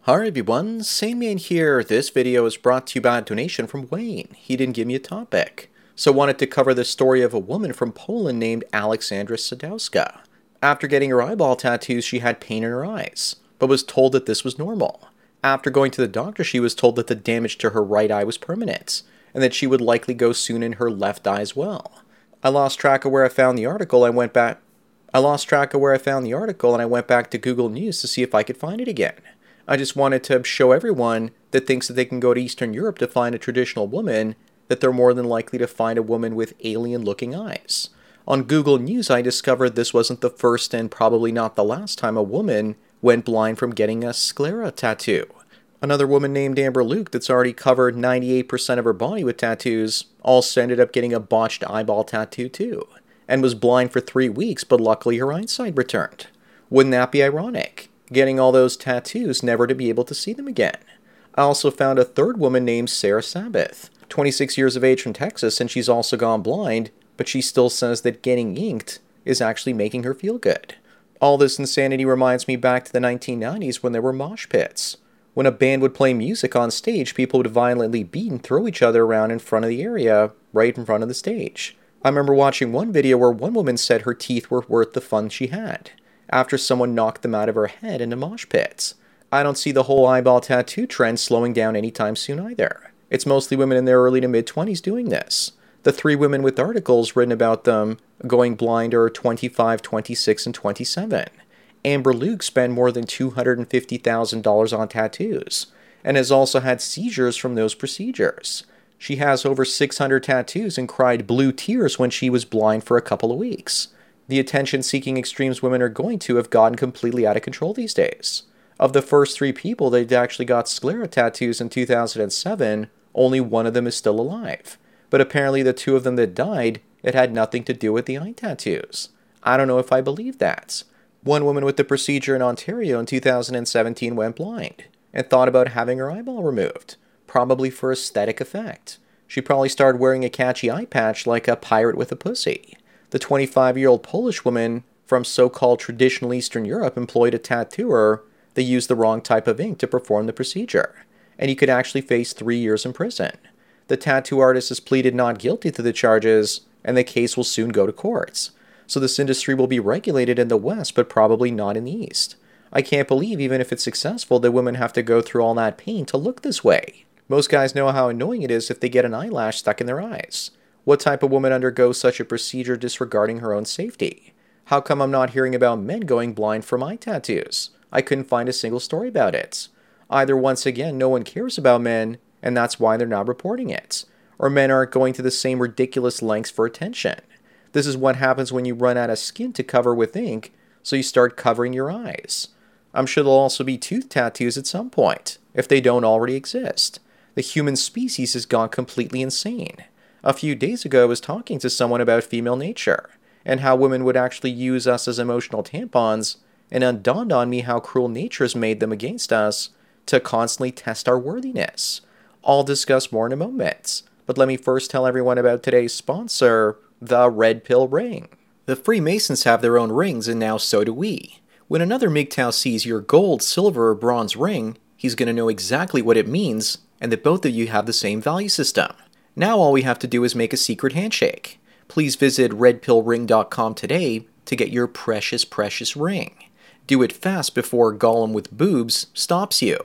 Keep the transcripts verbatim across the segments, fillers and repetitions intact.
Hi everyone, Sandman here. This video is brought to you by a donation from Wayne. He didn't give me a topic. So wanted to cover the story of a woman from Poland named Aleksandra Sadowska. After getting her eyeball tattoos, she had pain in her eyes, but was told that this was normal. After going to the doctor, she was told that the damage to her right eye was permanent, and that she would likely go soon in her left eye as well. I lost track of where I found the article. I went back I lost track of where I found the article and I went back to Google News to see if I could find it again. I just wanted to show everyone that thinks that they can go to Eastern Europe to find a traditional woman that they're more than likely to find a woman with alien-looking eyes. On Google News, I discovered this wasn't the first and probably not the last time a woman went blind from getting a sclera tattoo. Another woman named Amber Luke that's already covered ninety-eight percent of her body with tattoos also ended up getting a botched eyeball tattoo too, and was blind for three weeks, but luckily her eyesight returned. Wouldn't that be ironic? Getting all those tattoos never to be able to see them again. I also found a third woman named Sarah Sabbath, twenty-six years of age from Texas, and she's also gone blind, but she still says that getting inked is actually making her feel good. All this insanity reminds me back to the nineteen nineties when there were mosh pits. When a band would play music on stage, people would violently beat and throw each other around in front of the area, right in front of the stage. I remember watching one video where one woman said her teeth were worth the fun she had, after someone knocked them out of her head into mosh pits. I don't see the whole eyeball tattoo trend slowing down anytime soon either. It's mostly women in their early to mid-twenties doing this. The three women with articles written about them going blind are twenty-five, twenty-six, and twenty-seven. Amber Luke spent more than two hundred fifty thousand dollars on tattoos, and has also had seizures from those procedures. She has over six hundred tattoos and cried blue tears when she was blind for a couple of weeks. The attention-seeking extremes women are going to have gotten completely out of control these days. Of the first three people that actually got sclera tattoos in two thousand seven, only one of them is still alive. But apparently the two of them that died, it had nothing to do with the eye tattoos. I don't know if I believe that. One woman with the procedure in Ontario in two thousand seventeen went blind, and thought about having her eyeball removed, probably for aesthetic effect. She probably started wearing a catchy eye patch like a pirate with a pussy. The twenty-five-year-old Polish woman from so-called traditional Eastern Europe employed a tattooer that used the wrong type of ink to perform the procedure, and he could actually face three years in prison. The tattoo artist has pleaded not guilty to the charges, and the case will soon go to courts. So this industry will be regulated in the West, but probably not in the East. I can't believe, even if it's successful, that women have to go through all that pain to look this way. Most guys know how annoying it is if they get an eyelash stuck in their eyes. What type of woman undergoes such a procedure disregarding her own safety? How come I'm not hearing about men going blind from eye tattoos? I couldn't find a single story about it. Either, once again, no one cares about men, and that's why they're not reporting it, or men aren't going to the same ridiculous lengths for attention. This is what happens when you run out of skin to cover with ink, so you start covering your eyes. I'm sure there'll also be tooth tattoos at some point, if they don't already exist. The human species has gone completely insane. A few days ago, I was talking to someone about female nature, and how women would actually use us as emotional tampons, and it dawned on me how cruel nature has made them against us to constantly test our worthiness. I'll discuss more in a moment, but let me first tell everyone about today's sponsor, the Red Pill Ring. The Freemasons have their own rings, and now so do we. When another M G T O W sees your gold, silver, or bronze ring, he's going to know exactly what it means, and that both of you have the same value system. Now all we have to do is make a secret handshake. Please visit red pill ring dot com today to get your precious, precious ring. Do it fast before Gollum with boobs stops you.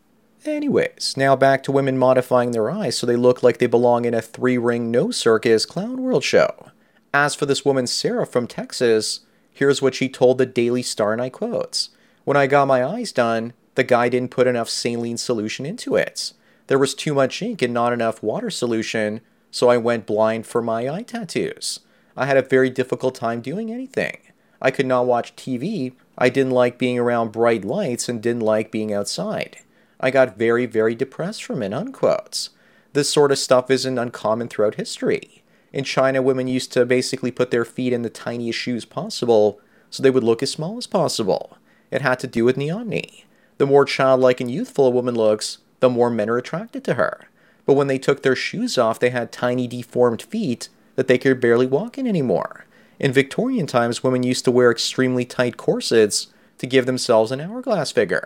Anyways, now back to women modifying their eyes so they look like they belong in a three-ring no circus clown world show. As for this woman Sarah from Texas, here's what she told the Daily Star, and I quote, "When I got my eyes done, the guy didn't put enough saline solution into it. There was too much ink and not enough water solution, so I went blind for my eye tattoos. I had a very difficult time doing anything. I could not watch T V, I didn't like being around bright lights, and didn't like being outside. I got very, very depressed from it," unquote. This sort of stuff isn't uncommon throughout history. In China, women used to basically put their feet in the tiniest shoes possible, so they would look as small as possible. It had to do with neoteny. The more childlike and youthful a woman looks, the more men are attracted to her. But when they took their shoes off, they had tiny deformed feet that they could barely walk in anymore. In Victorian times, women used to wear extremely tight corsets to give themselves an hourglass figure.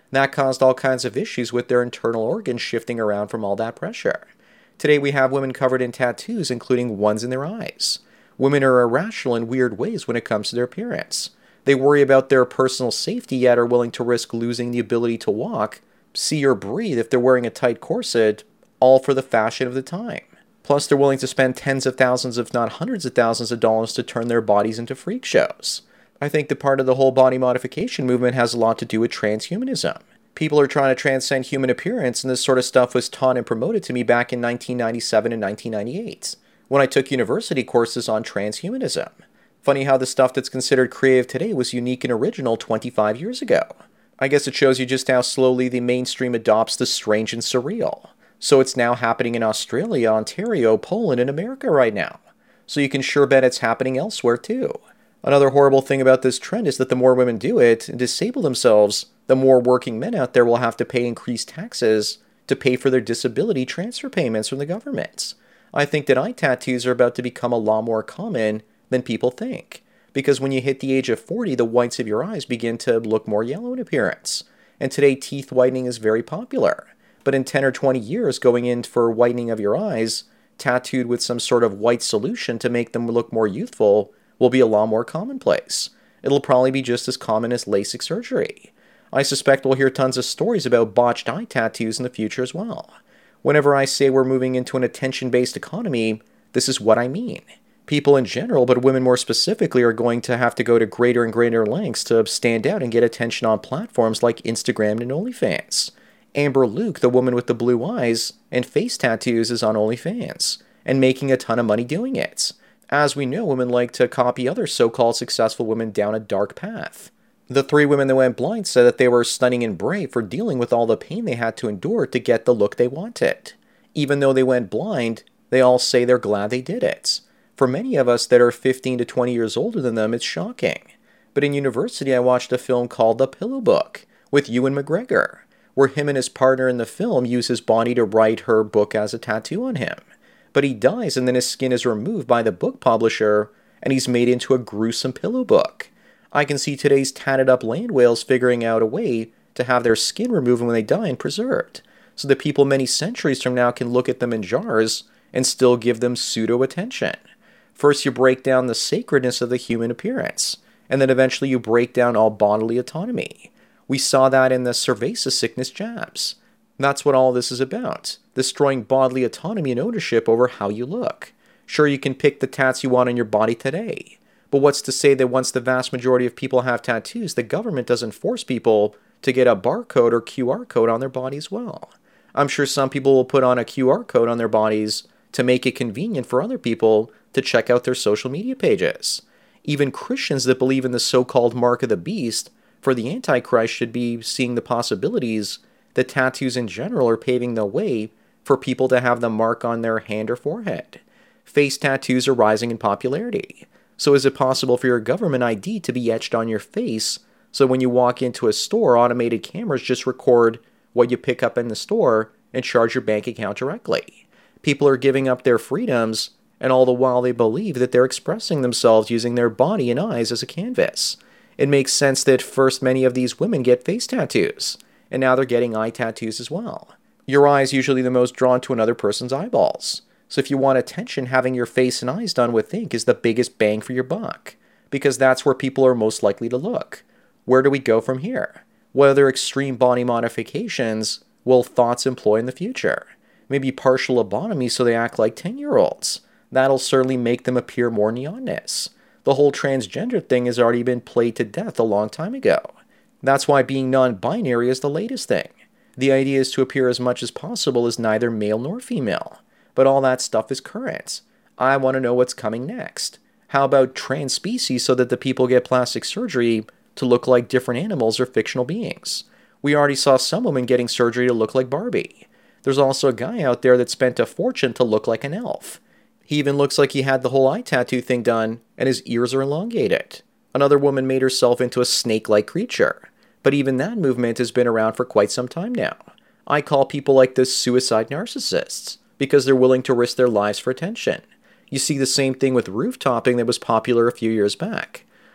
That caused all kinds of issues with their internal organs shifting around from all that pressure. Today we have women covered in tattoos, including ones in their eyes. Women are irrational in weird ways when it comes to their appearance. They worry about their personal safety, yet are willing to risk losing the ability to walk, see, or breathe if they're wearing a tight corset, all for the fashion of the time. Plus, they're willing to spend tens of thousands, if not hundreds of thousands of dollars to turn their bodies into freak shows. I think that part of the whole body modification movement has a lot to do with transhumanism. People are trying to transcend human appearance, and this sort of stuff was taught and promoted to me back in nineteen ninety-seven and nineteen ninety-eight, when I took university courses on transhumanism. Funny how the stuff that's considered creative today was unique and original twenty-five years ago. I guess it shows you just how slowly the mainstream adopts the strange and surreal. So it's now happening in Australia, Ontario, Poland, and America right now. So you can sure bet it's happening elsewhere too. Another horrible thing about this trend is that the more women do it and disable themselves, the more working men out there will have to pay increased taxes to pay for their disability transfer payments from the government. I think that eye tattoos are about to become a lot more common than people think. Because when you hit the age of forty, the whites of your eyes begin to look more yellow in appearance. And today, teeth whitening is very popular. But in ten or twenty years, going in for whitening of your eyes, tattooed with some sort of white solution to make them look more youthful, will be a lot more commonplace. It'll probably be just as common as LASIK surgery. I suspect we'll hear tons of stories about botched eye tattoos in the future as well. Whenever I say we're moving into an attention-based economy, this is what I mean. People in general, but women more specifically, are going to have to go to greater and greater lengths to stand out and get attention on platforms like Instagram and OnlyFans. Amber Luke, the woman with the blue eyes and face tattoos, is on OnlyFans, and making a ton of money doing it. As we know, women like to copy other so-called successful women down a dark path. The three women that went blind said that they were stunning and brave for dealing with all the pain they had to endure to get the look they wanted. Even though they went blind, they all say they're glad they did it. For many of us that are fifteen to twenty years older than them, it's shocking. But in university, I watched a film called The Pillow Book with Ewan McGregor, where him and his partner in the film use his body to write her book as a tattoo on him. But he dies, and then his skin is removed by the book publisher, and he's made into a gruesome pillow book. I can see today's tatted up land whales figuring out a way to have their skin removed when they die and preserved, so that people many centuries from now can look at them in jars and still give them pseudo-attention. First you break down the sacredness of the human appearance, and then eventually you break down all bodily autonomy. We saw that in the cerveza sickness jabs. That's what all this is about, destroying bodily autonomy and ownership over how you look. Sure, you can pick the tats you want on your body today, but what's to say that once the vast majority of people have tattoos, the government doesn't force people to get a barcode or Q R code on their body as well? I'm sure some people will put on a Q R code on their bodies to make it convenient for other people to check out their social media pages. Even Christians that believe in the so-called mark of the beast for the Antichrist should be seeing the possibilities that tattoos in general are paving the way for people to have the mark on their hand or forehead. Face tattoos are rising in popularity. So is it possible for your government I D to be etched on your face, so when you walk into a store, automated cameras just record what you pick up in the store and charge your bank account directly? People are giving up their freedoms, and all the while they believe that they're expressing themselves using their body and eyes as a canvas. It makes sense that first many of these women get face tattoos, and now they're getting eye tattoos as well. Your eye is usually the most drawn to another person's eyeballs. So if you want attention, having your face and eyes done with ink is the biggest bang for your buck, because that's where people are most likely to look. Where do we go from here? What other extreme body modifications will thoughts employ in the future? Maybe partial lobotomy so they act like ten-year-olds. That'll certainly make them appear more neonness. The whole transgender thing has already been played to death a long time ago. That's why being non-binary is the latest thing. The idea is to appear as much as possible as neither male nor female. But all that stuff is current. I want to know what's coming next. How about trans species so that the people get plastic surgery to look like different animals or fictional beings? We already saw some women getting surgery to look like Barbie. There's also a guy out there that spent a fortune to look like an elf. He even looks like he had the whole eye tattoo thing done, and his ears are elongated. Another woman made herself into a snake-like creature. But even that movement has been around for quite some time now. I call people like this suicide narcissists, because they're willing to risk their lives for attention. You see the same thing with roof topping that was popular a few years back.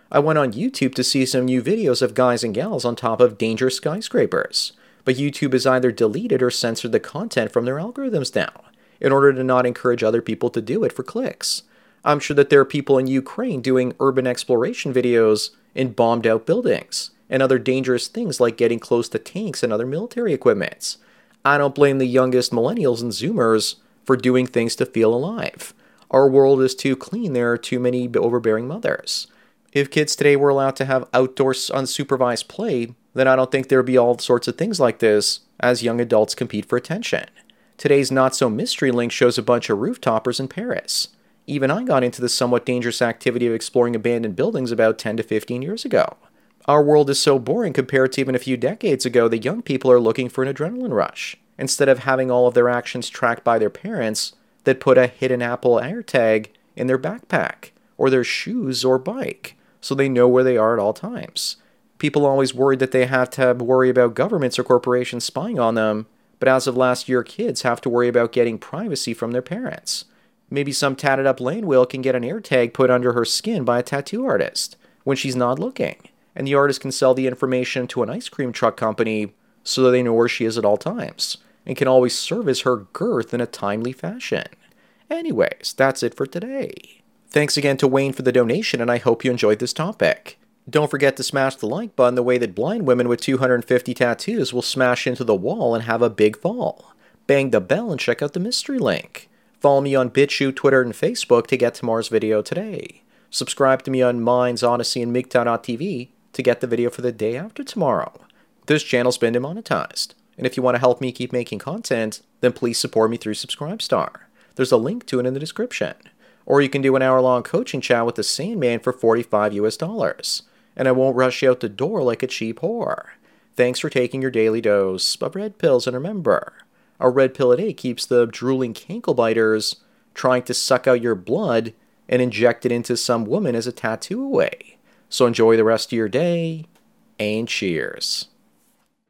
I went on YouTube to see some new videos of guys and gals on top of dangerous skyscrapers, but YouTube has either deleted or censored the content from their algorithms now, in order to not encourage other people to do it for clicks. I'm sure that there are people in Ukraine doing urban exploration videos in bombed out buildings, and other dangerous things like getting close to tanks and other military equipment. I don't blame the youngest millennials and Zoomers for doing things to feel alive. Our world is too clean, there are too many overbearing mothers. If kids today were allowed to have outdoor unsupervised play, then I don't think there would be all sorts of things like this as young adults compete for attention. Today's Not-So-Mystery link shows a bunch of rooftoppers in Paris. Even I got into the somewhat dangerous activity of exploring abandoned buildings about ten to fifteen years ago. Our world is so boring compared to even a few decades ago that young people are looking for an adrenaline rush, instead of having all of their actions tracked by their parents that put a hidden Apple AirTag in their backpack, or their shoes or bike, so they know where they are at all times. People always worried that they have to worry about governments or corporations spying on them, but as of last year, kids have to worry about getting privacy from their parents. Maybe some tatted up lane wheel can get an AirTag put under her skin by a tattoo artist when she's not looking, and the artist can sell the information to an ice cream truck company so that they know where she is at all times, and can always service her girth in a timely fashion. Anyways, that's it for today. Thanks again to Wayne for the donation, and I hope you enjoyed this topic. Don't forget to smash the like button the way that blind women with two hundred fifty tattoos will smash into the wall and have a big fall. Bang the bell and check out the mystery link. Follow me on BitChute, Twitter, and Facebook to get tomorrow's video today. Subscribe to me on Minds, Odyssey, and MGTOW dot T V to get the video for the day after tomorrow. This channel's been demonetized, and if you want to help me keep making content, then please support me through Subscribestar. There's a link to it in the description. Or you can do an hour-long coaching chat with the Sandman for forty-five U S dollars, and I won't rush you out the door like a cheap whore. Thanks for taking your daily dose of red pills, and remember, a red pill a day keeps the drooling cankle-biters trying to suck out your blood and inject it into some woman as a tattoo away. So enjoy the rest of your day, and cheers.